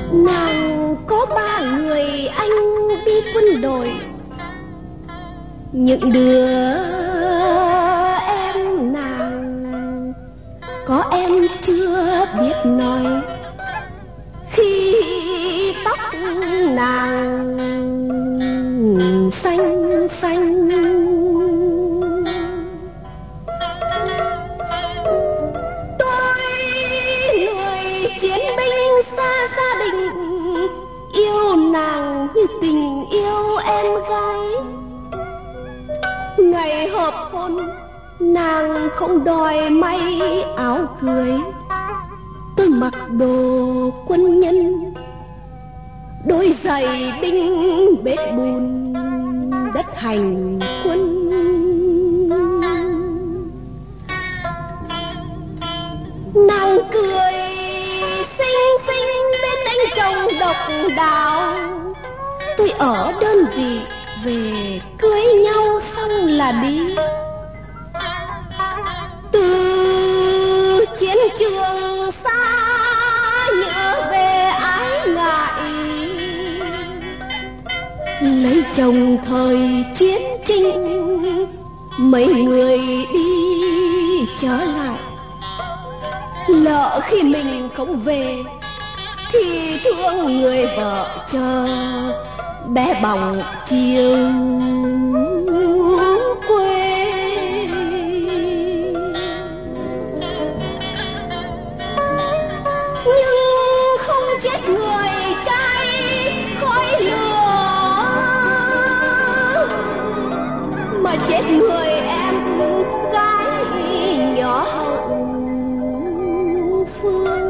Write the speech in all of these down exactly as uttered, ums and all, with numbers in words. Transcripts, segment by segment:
Nàng có ba người anh đi quân đội, những đứa em nàng có em chưa biết nói. Khi tóc nàng xanh xanh, tôi người chiến binh xa gia đình, yêu nàng như tình yêu em gái. Ngày hợp hôn nàng không đòi may áo cưới, tôi mặc đồ quân nhân, đôi giày đinh bết bùn đất hành quân. Nàng cười xinh xinh bên anh chồng độc đáo, tôi ở đơn vị về cưới nhau xong là đi. Từ chiến trường xa nhớ về ái ngại, lấy chồng thời chiến tranh mấy người đi trở lại. Lỡ khi mình không về thì thương người vợ chờ bé bỏng chiều quê. Nhưng không chết người trai khói lửa, mà chết người em gái nhỏ hậu phương.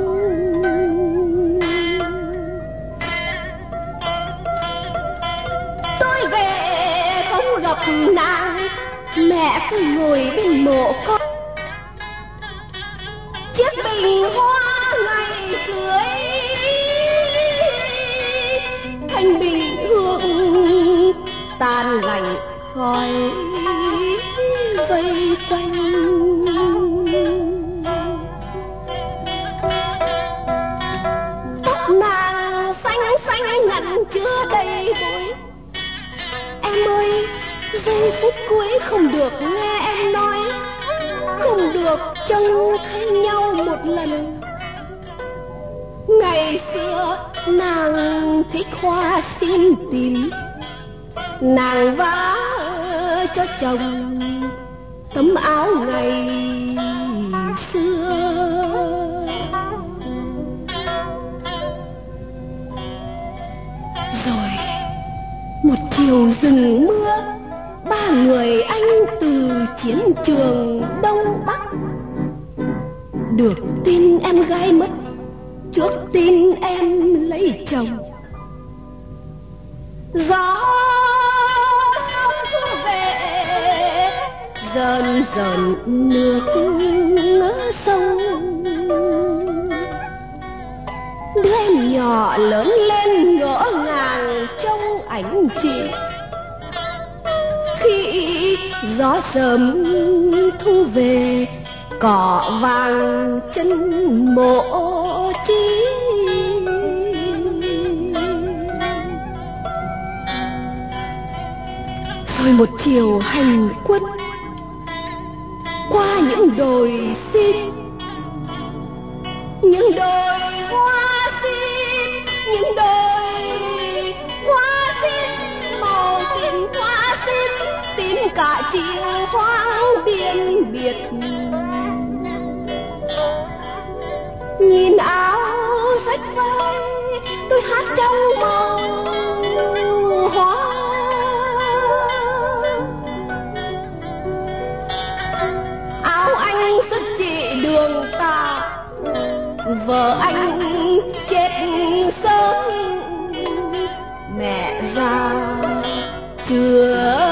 Tôi về không gặp nàng, mẹ tôi ngồi bên mộ con. Chiếc bình hoa ngày cưới, thanh bình hương tan lạnh khói vây quanh. Tóc nàng xanh xanh ngẩn chưa đầy vội. Em ơi, giây phút cuối không được nghe em nói, không được trông thấy nhau một lần. Ngày xưa nàng thích hoa xin tìm, nàng vá cho chồng tấm áo ngày xưa. Rồi một chiều rừng mưa, ba người anh từ chiến trường Đông Bắc được tin em gái mất trước tin em lấy chồng. Gió sông cứ về dần dần nước ngỡ sông. Đứa em nhỏ lớn lên ngỡ ngàng trong ảnh chị, khi gió sớm thu về cỏ vàng chân mộ chi. Rồi một chiều hành quân qua những đồi sim, những đồi hoa sim, những đồi hoa sim màu tím hoa sim, tím cả chiều hoang biên biệt. Nhìn áo rách vai tôi hát trong màu hoa. Áo anh sức chị đường tà, vợ anh chết sớm, mẹ già chưa